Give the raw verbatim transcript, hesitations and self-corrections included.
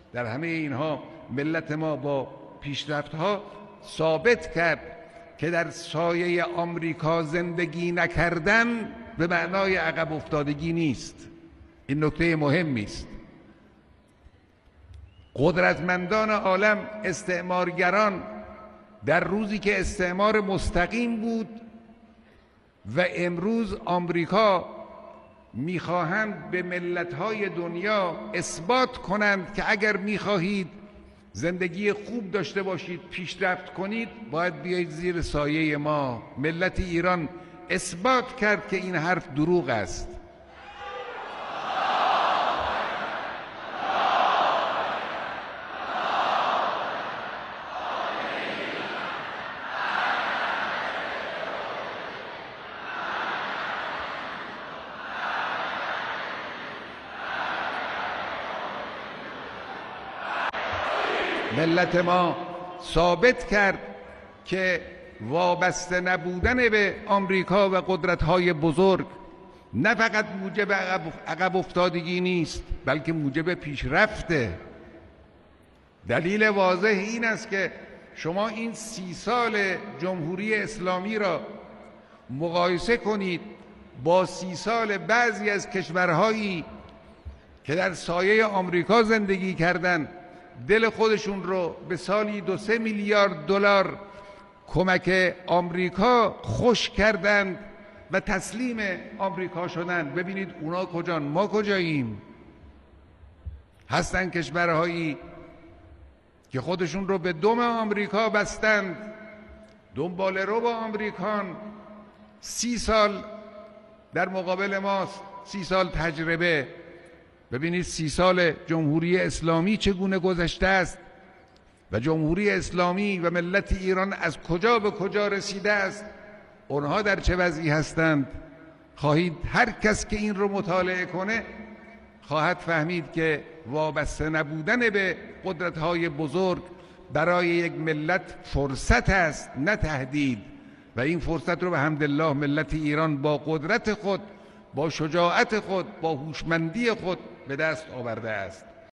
در همه اینها ملت ما با پیشرفت‌ها ثابت کرد که در سایه آمریکا زندگی نکردن به معنای عقب افتادگی نیست. این نکته مهمی است. قدرتمندان عالم، استعمارگران، در روزی که استعمار مستقیم بود و امروز آمریکا میخواهند به ملت‌های دنیا اثبات کنند که اگر میخواهید زندگی خوب داشته باشید، پیشرفت کنید، باید بیایید زیر سایه ما. ملت ایران اثبات کرد که این حرف دروغ است. ملت ما ثابت کرد که وابسته نبودن به آمریکا و قدرت‌های بزرگ نه فقط موجب عقب افتادگی نیست، بلکه موجب پیشرفته. دلیل واضح این است که شما این سی سال جمهوری اسلامی را مقایسه کنید با سی سال بعضی از کشورهایی که در سایه آمریکا زندگی کردند، دل خودشون رو به سالی دو سه میلیارد دلار کمک آمریکا خوش کردند و تسلیم آمریکا شدند. ببینید اونا کجان، ما کجاییم؟ هستن کشورهایی که خودشون رو به دم آمریکا بستند، دنبال رو با آمریکان، سی سال در مقابل ماست، سی سال تجربه. ببینید سی سال جمهوری اسلامی چگونه گذشته است و جمهوری اسلامی و ملت ایران از کجا به کجا رسیده است، اونها در چه وضعی هستند. خواهید هر کس که این رو مطالعه کنه خواهد فهمید که وابسته نبودن به قدرت‌های بزرگ برای یک ملت فرصت است، نه تهدید. و این فرصت رو به حمدالله ملت ایران با قدرت خود، با شجاعت خود، با هوشمندی خود به دست آورده است.